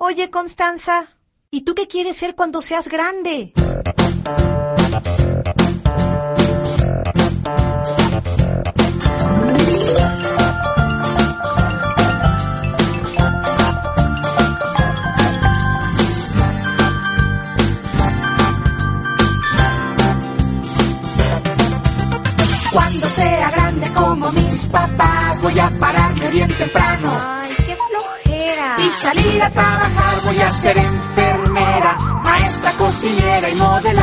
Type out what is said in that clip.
Oye, Constanza, ¿y tú qué quieres ser cuando seas grande? Cuando sea grande como mis papás, voy a pararme bien temprano. Ay, qué flojera. Y salir a trabajar, voy a ser enfermera, maestra, cocinera y modelar.